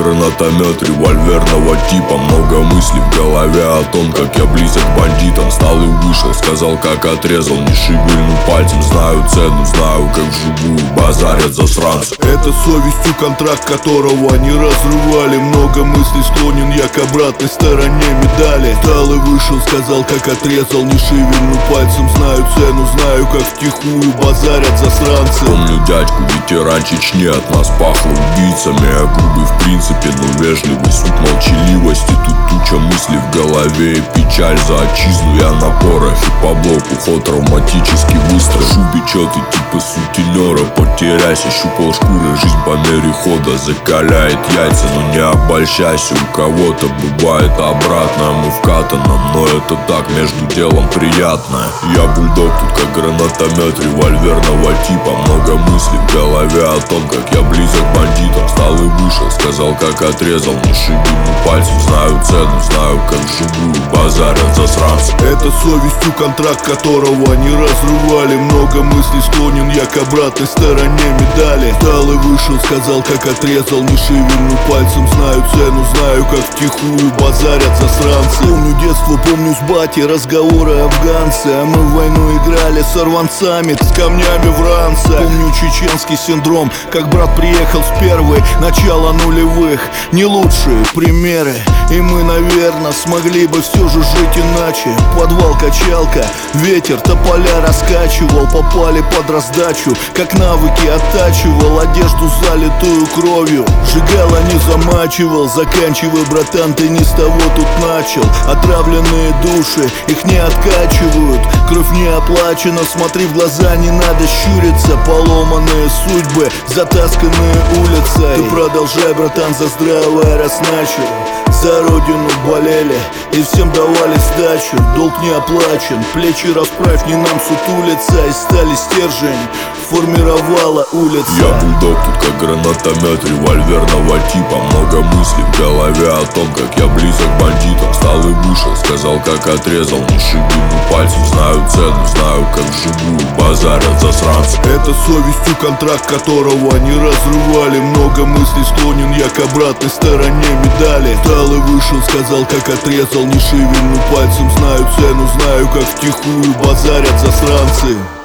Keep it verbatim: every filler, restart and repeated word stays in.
гранатомет револьверного типа. Много мыслей в голове о том, как я близок к бандитам. Встал и вышел, сказал, как отрезал, не шевельну пальцем. Знаю цену, знаю, как вживую базарят засранцы. Это совестью контракт, которого они разрывали. Много мыслей склонен я к обратной стороне медали. Встал и вышел, сказал, как отрезал, не шевельну пальцем. Знаю цену, знаю, как втихую базарят засранцы. Помню дядьку, ветеран Чечни, от нас пахло убийцами. Я грубый в принципе, но вежливый, суть молчаливости. Тут туча мыслей в голове и печаль за отчизну. Я на порохе по блоку, ход травматический выстрел. Шубе чёты типа сутенера, потеряйся, щупал шкуры. Жизнь по мере хода закаляет яйца, но не обольщайся. У кого-то бывает обратно, мы в катаном, но это так, между делом приятное. Я бульдог тут как гранатомет револьверного типа. Много мыслей в голове о том, как я близок к бандитам. Встал и вышел, сказал, как отрезал, не шевельну пальцем. Знаю цену, знаю, как вживую базарят засранцы. Это совестью контракт, которого они разрывали. Много мыслей склонен я к обратной стороне медали. Встал и вышел, сказал, как отрезал, не шевельну пальцем. Знаю цену, знаю, как втихую базарят засранцы. Помню детство, помню с батей разговоры афганцы. А мы в войну играли с сорванцами, с камнями в ранце. Помню чеченский синдром, как брат приехал в первый, начало нулевых. Не лучшие примеры, и мы, наверное, смогли бы все же жить иначе. Подвал, качалка, ветер тополя раскачивал. Попали под раздачу, как навыки оттачивал. Одежду залитую кровью, сжигала, не замачивал. Заканчивай, братан, ты не с того тут начал. Отравленные души, их не откачивают. Кровь не оплачена, смотри в глаза, не надо щуриться. Поломанные судьбы, затасканные улицы. Ты продолжай, братан, за здравое раз начал. За родину болели и всем давали сдачу. Долг не оплачен, плечи расправь, не нам сутулиться. И стали стержень, формировала улица. Я бульдог тут как гранатомет револьверного типа. Много мыслей в голове о том, как я близок к бандитам. Встал и вышел, сказал, как отрезал, не шевельну пальцем. Знаю цену, знаю, как вживую базарят засранцы. Это совестью контракт, которого они разрывали. Много мыслей склонен я к обратной стороне медали. Встал и вышел, сказал, как отрезал, не шевельну пальцем. Знаю цену, знаю, как втихую базарят засранцы.